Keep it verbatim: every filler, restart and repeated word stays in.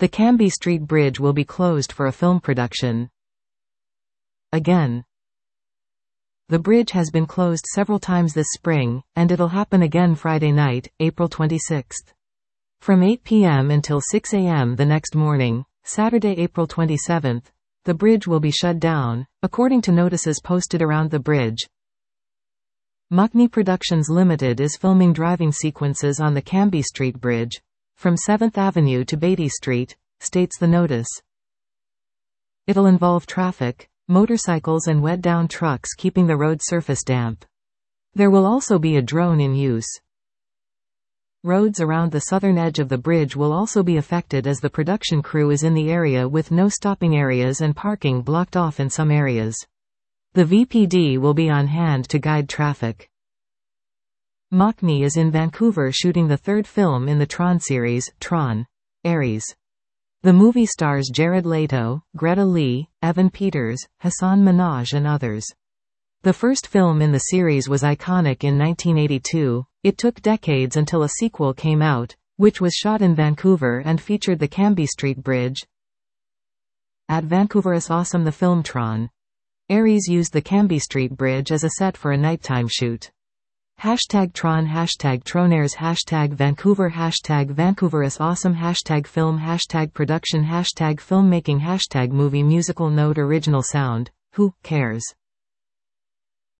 The Cambie Street Bridge will be closed for a film production. Again. The bridge has been closed several times this spring, and it'll happen again Friday night, April twenty-sixth. From eight p m until six a m the next morning, Saturday, April twenty-seventh, the bridge will be shut down, according to notices posted around the bridge. Mukni Productions Limited is filming driving sequences on the Cambie Street Bridge, from seventh Avenue to Beatty Street, states the notice. It'll involve traffic, motorcycles and wet-down trucks keeping the road surface damp. There will also be a drone in use. Roads around the southern edge of the bridge will also be affected as the production crew is in the area with no stopping areas and parking blocked off in some areas. The V P D will be on hand to guide traffic. Mukni is in Vancouver shooting the third film in the Tron series, Tron: Ares. The movie stars Jared Leto, Greta Lee, Evan Peters, Hassan Minhaj and others. The first film in the series was iconic in nineteen eighty-two. It took decades until a sequel came out, which was shot in Vancouver and featured the Cambie Street Bridge. At Vancouver is awesome. The film Tron: Ares used the Cambie Street Bridge as a set for a nighttime shoot. Hashtag Tron, hashtag Tronaires, hashtag Vancouver, hashtag Vancouver is awesome, hashtag film, hashtag production, hashtag filmmaking, hashtag movie. Musical note: original sound, who cares?